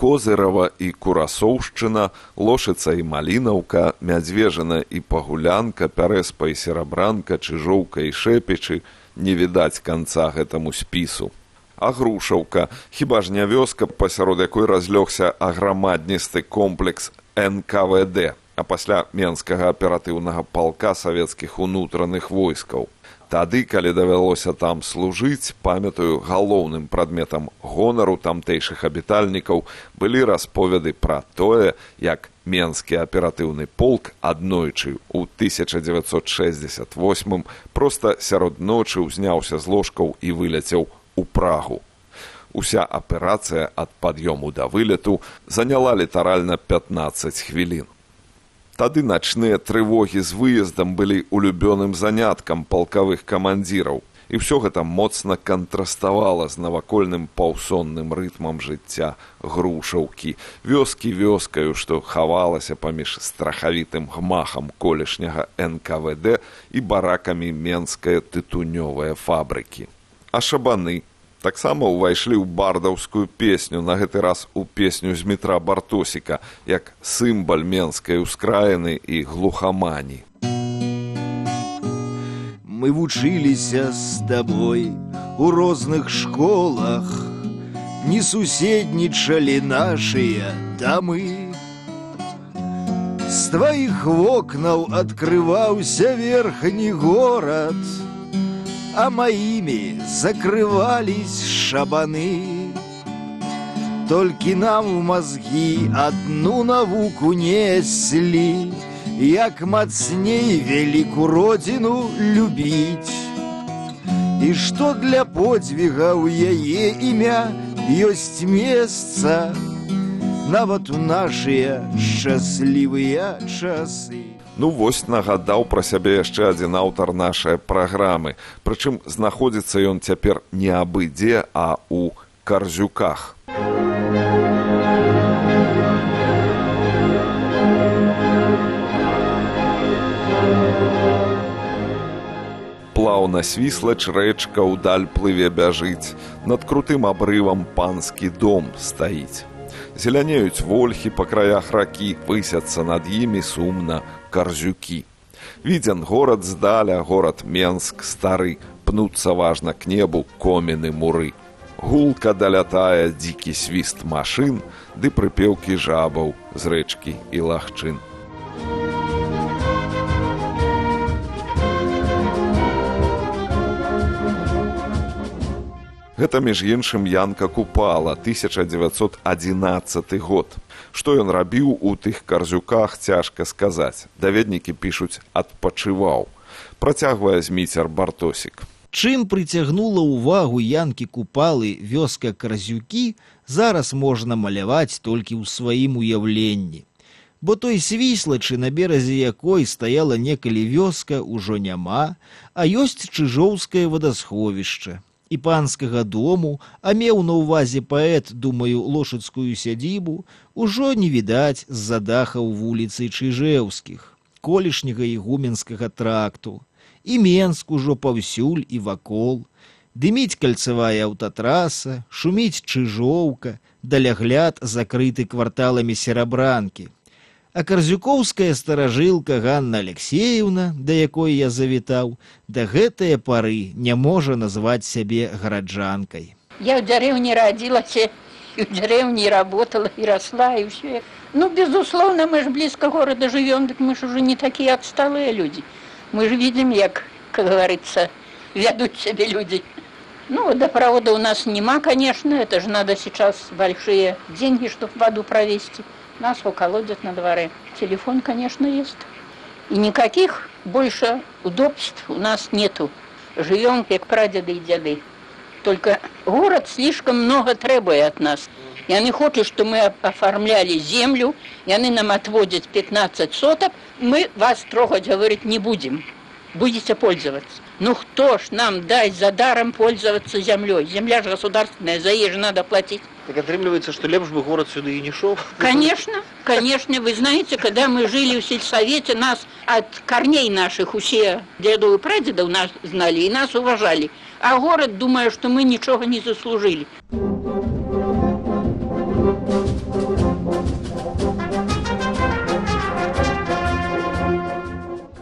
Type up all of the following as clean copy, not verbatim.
Козырава і Курасоўшчына, Лошыца і Малінаўка, Мядзвежына і Пагулянка, Пярэспа і Серабранка, Чыжоўка і Шэпічы, не відаць канца гэтаму спісу. А Грушаўка, хіба ж не вёска, пасярод якой разлёгся аграмадністы комплекс НКВД, а пасля Менскага аператыўнага палка савецкіх унутраных войскаў. Тады, калі давялося там служыць, памятаю, галоўным прадметам гонару тамтэйшых абітальнікаў былі расповеды пра тое, як Менскі аператыўны полк аднойчы ў 1968 проста сярод ночы ўзняўся з ложкаў і выляцеў у Прагу. Уся аперацыя ад пад'ёму да вылету заняла літаральна 15 хвілін. Тады начныя трывогі з выездам былі улюбёным заняткам палкавых камандзіраў, і ўсё гэта моцна кантраставала з навакольным паўсонным рытмам жыцця Грушаўкі, вёскі вёскаю, што хавалася паміж страхавітым гмахам колішняга НКВД і баракамі Менскае тытунёвае фабрыкі. А шабаны таксама ўвайшлі ў бардаўскую песню, на гэты раз у песню Змітра Бартосіка, як сімбаль менскай ускраіны і глухамані. Мы вучыліся з табой у розных школах, не суседнічалі нашыя дамы. З тваіх вокнаў адкрываўся верхні горад, а моими закрывались шабаны. Толькі нам в мозги одну навуку несли, як мацней великую родину любить. И что для подвига у яе імя ёсць месца, нават у нашыя шчаслівыя часы. Ну вось нагадаў пра сябе яшчэ адзін аўтар нашай праграмы. Прычым знаходзіцца ён цяпер не абы-дзе, а ў Карзюках. Плаўна свіслач рэчка ўдаль плыве бяжыць, над крутым абрывам панскі дом стаіць. Зелянеюць вольхі па краях ракі, высяцца над імі сумна Карзюкі. Виден город здаля, город Менск стары, пнуцца важна к небу коміны муры. Гулка далятае дзікі свіст машын, ды прыпеўкі жабаў з рэчкі і лагчын. Гэта, між іншым, Янка Купала, 1911 год. Што ён рабіў у тых Карзюках, цяжка сказаць. Даведнікі пішуць «адпачываў». Працягвае Зміцер Бартосік. Чым прыцягнула ўвагу Янкі Купалы вёска Карзюкі, зараз можна маляваць толькі ў сваім уяўленні. Бо той свіслачы, на беразе якой стаяла некалі вёска, ужо няма, а ёсць чыжоўскае вадасховішча. І панскага дому, а меў на ўвазе паэт, думаю, лошыцкую сядзібу, ужо не відаць з-за дахаў вуліцы Чыжэўскіх, колішняга ігуменскага тракту. І Менск ужо паўсюль і вакол. Дыміць кальцавая аўтатраса, шуміць Чыжоўка, далягляд закрыты кварталамі Серабранкі. А карзюкоўская старажылка Ганна Алексеевна, да якой я завітаў, да гэтае пары не можа назваць сябе гараджанкай. Я в деревне родилась, и в деревне работала, и росла, и все. Ну, безусловно, мы же близко города живем, так мы же уже не такие отсталые люди. Мы же видим, как говорится, ведут себя люди. Ну, водопровода у нас нема, конечно, это же надо сейчас большие деньги, чтобы воду провести. Нас колодят на дворе. Телефон, конечно, есть. И никаких больше удобств у нас нету. Живем, как прадеды и деды. Только город слишком много требует от нас. И они хотят, чтобы мы оформляли землю, и они нам отводят 15 соток. Мы вас трогать, говорить, не будем. Будете пользоваться. Ну кто ж нам даст за даром пользоваться землей? Земля же государственная, за ей же надо платить. Так отрымливается, что лепш бы город сюда и не шел? Конечно, конечно. Вы знаете, когда мы жили в сельсовете, нас от корней наших все дедов и прадедов нас знали и нас уважали. А город, думая, что мы ничего не заслужили.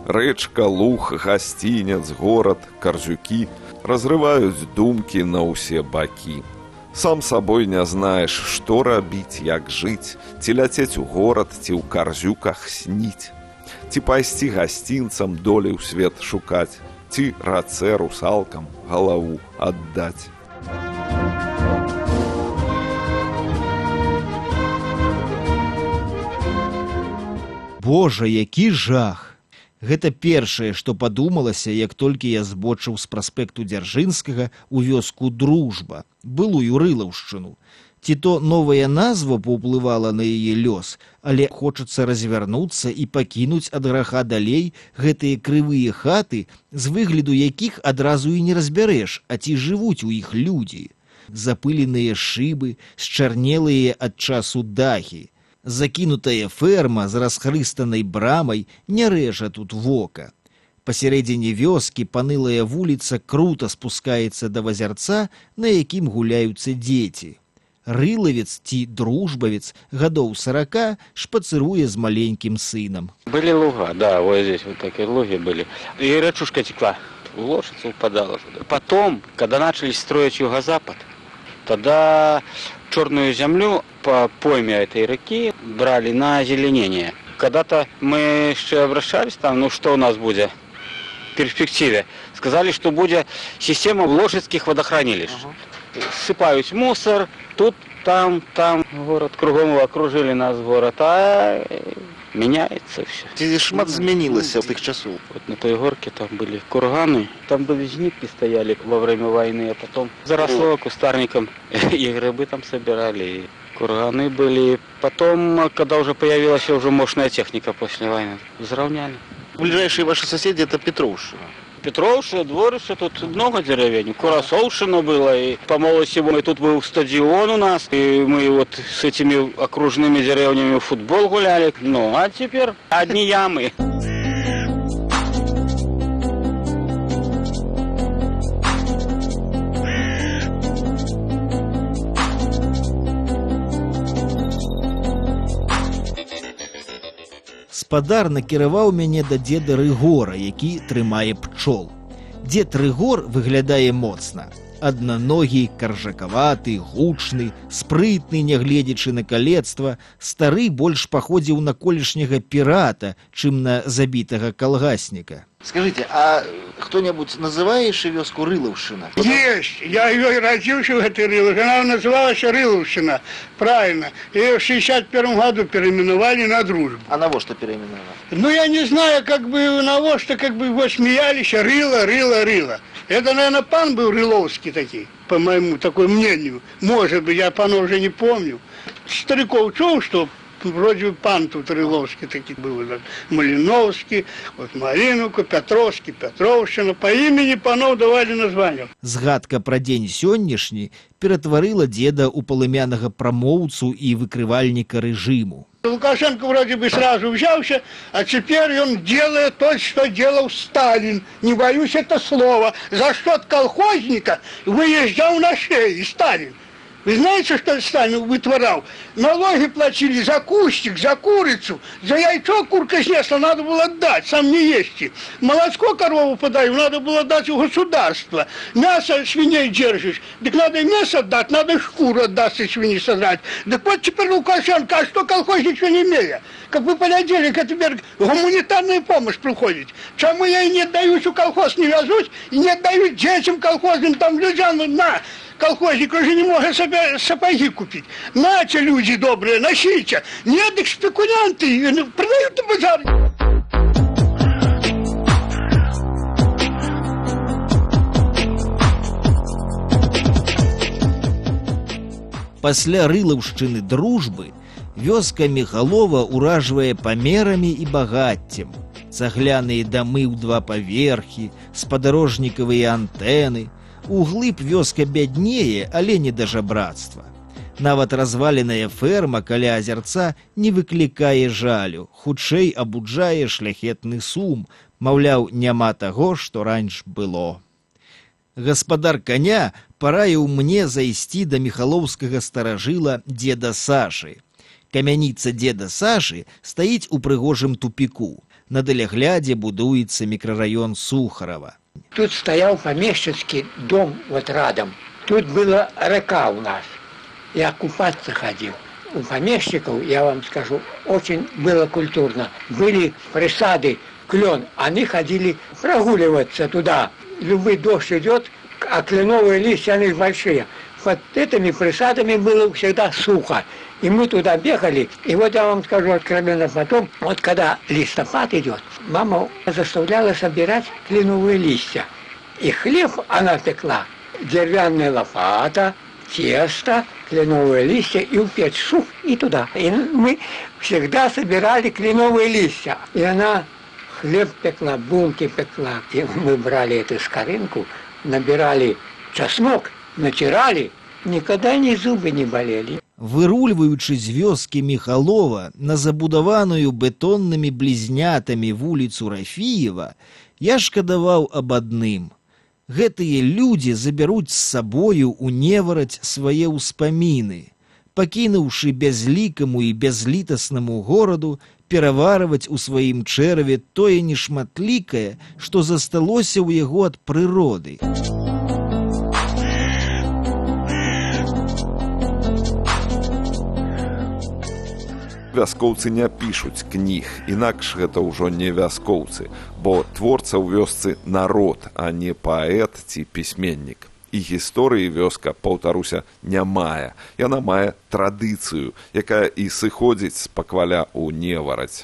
Рэчка, луг, гасцінец, горад, карзюкі разрываюць думкі на ўсе бакі. Сам сабой не знаеш, што рабіць, як жыць, ці ляцець у горад, ці ў карзюках сніць, ці пайсці гасцінцам долі ў свет шукаць, ці рацэ русалкам галаву аддаць. Божа, які жах! Гэта першае, што падумалася, як толькі я збочыў з праспекту Дзяржынскага ў вёску Дружба, былую Рылаўшчыну. Ці то новая назва паўплывала на яе лёс, але хочацца развярнуцца і пакінуць ад граха далей гэтыя крывыя хаты, з выгляду якіх адразу і не разбярэш, а ці жывуць у іх людзі. Запыленыя шыбы, счарнелыя ад часу дахі. Закінутая ферма з расхрыстанай брамай не рэжа тут вока. Пасярэдзіне вёскі панылая вуліца крута спускаецца да вазярца, на якім гуляюцца дзеці. Рылавец ці дружбавец гадоў 40 шпацыруе з маленькім сынам. Были луга, да, вот здесь вот такие луги были. И речушка текла, в Лошицу упадала. Потом, когда начали строить юго-запад, тогда черную землю по пойме этой реки брали на озеленение. Когда-то мы еще обращались там, ну что у нас будет в перспективе. Сказали, что будет система лошадских водохранилищ. Сыпают мусор, тут, там, город, кругом окружили нас город, а меняется все. Ці шмат змянілася в тых часов. Вот на той горке там были курганы, там были жнивки стояли во время войны, а потом заросло кустарником, и грибы там собирали, и курганы были. Потом, когда уже появилась уже мощная техника после войны, взравняли. Ближайшие ваши соседи это Петровщина. Петровщина, Дворище, тут много деревень. Курасовщина было, и по молодости мы тут был стадион у нас, и мы вот с этими окружными деревнями в футбол гуляли. Ну, а теперь одни ямы. Спадар накіраваў мяне да дзеда Рыгора, які трымае пчол. Дзед Рыгор выглядае моцна. Аднаногі, каржакаваты, гучны, спрытны, нягледзячы на калецтва, стары больш паходзіў на колішняга пірата, чым на забітага калгасніка. Скажите, а кто-нибудь называет вёску Рылаўшчына? Есть. Я ее родился в этой Рыловщине. Она называлась Рыловщина. Правильно. Ее в 61 году переименовали на Дружбу. А на что переименовали? Ну, я не знаю, как бы на что, как бы его смеялись. Рыло. Это, наверное, пан был Рыловский такой, по моему такому мнению. Может быть, я пана уже не помню. Стариков чул, что вроде пан тут Рыловский такие был, Малиновский, вот Мариновка, Петровский, Петровщина. По имени панов давали название. Згадка пра дзень сённяшні ператварыла дзеда ў палымянага прамоўцу і выкрывальніка рэжыму. Лукашенко вроде бы сразу взялся, а теперь он делает то, что делал Сталин. Не боюсь это слова. За счет колхозника выезжал на шее Сталин. Вы знаете, что Сталин вытворял? Налоги платили за кустик, за курицу, за яйцо курка снесла, надо было дать, сам не есть. Молочко корову подаю, надо было дать у государства. Мясо свиней держишь, так надо и мясо отдать, надо шкуру отдать и свиньи сажать. Так вот теперь Лукашенко, а что колхозник что не имея? Как вы понедельник, а теперь гуманитарная помощь приходит. Чему я и не отдаюсь, у колхоз не вяжусь, и не отдаю детям колхозным, там людям, на! Колхозник уже не может себе сапоги купить. Нате, люди добрые, носите. Нет, их спекулянты продают на базаре. Пасля Рылаўшчыны Дружбы вёска Міхалова ўражвае памерамі і багаццем. Цагляныя дамы ў 2 паверхі, спадарожнікавыя антэны. Углыб вёска бяднее, але не да жабрацтва. Нават разваленая ферма каля азярца не выклікае жалю, хутчэй абуджае шляхетны сум, маўляў, няма таго, што раньш было. Гаспадар каня параіў мне зайсці да міхалоўскага старажыла дзеда Сашы. Камяніца дзеда Сашы стаіць у прыгожым тупіку. На даляглядзе будуецца мікрараён Сухарова. Тут стоял помещицкий дом вот рядом. Тут была река у нас. Я купаться ходил. У помещиков, я вам скажу, очень было культурно. Были присады, клен. Они ходили прогуливаться туда. Любой дождь идет, а кленовые листья, они большие. Под этими присадами было всегда сухо. И мы туда бегали. И вот я вам скажу откровенно потом, вот когда листопад идет, мама заставляла собирать кленовые листья. И хлеб она пекла. Деревянная лопата, тесто, кленовые листья и в печь суп и туда. И мы всегда собирали кленовые листья. И она хлеб пекла, булки пекла. И мы брали эту скоринку, набирали чеснок, натирали. Никогда ни зубы не болели. Вырульваючы з вёскі Міхалова на забудаваную бетоннымі блізнятамі вуліцу Рафіева, я шкадаваў аб адным. Гэтыя людзі забяруць з сабою ў невараць свае ўспаміны, пакінуўшы бязлікаму і бязлітаснаму гораду пераварваць у сваім чэраве тое нешматлікае, што засталося ў яго ад прыроды. Вяскоўцы не пішуць кніг, інакш гэта ўжо не вяскоўцы, бо творца ў вёсцы народ, а не паэт ці пісьменнік. І гісторыі вёска, паўтаруся, не мае. Яна мае традыцыю, якая і сыходзіць з пакваля ў невараць.